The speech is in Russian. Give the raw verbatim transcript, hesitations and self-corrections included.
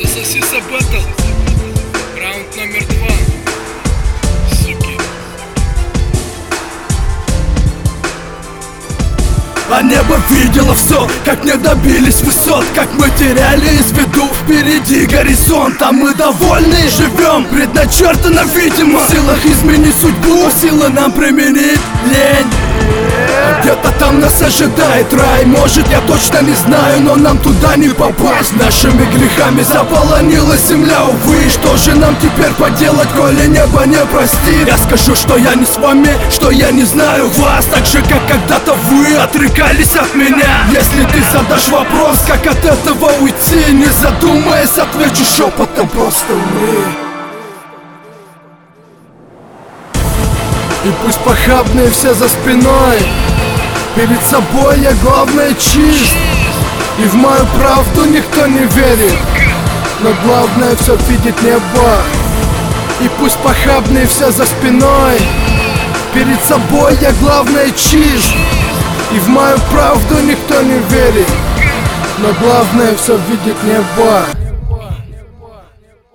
Засоси Баттл. Раунд номер два. Суки. А небо видело все, как не добились высот, как мы теряли из виду впереди горизонт. А мы довольны живем, предначертано видимо, в силах изменить судьбу, силы нам применить лень. А где-то там нас ожидает рай, может я точно не знаю, но нам туда не попасть. Нашими грехами заполонила земля, увы, и что же нам теперь поделать, коли небо не простит? Я скажу, что я не с вами, что я не знаю вас, так же как когда-то вы отрекались от меня. Если ты задашь вопрос, как от этого уйти, не задумаясь, отвечу шепотом: просто умри. И пусть похабные все за спиной, перед собой я главное чист, и в мою правду никто не верит, но главное все видеть небо. И пусть похабные все за спиной, перед собой я главное чист, и в мою правду никто не верит, но главное все видеть небо.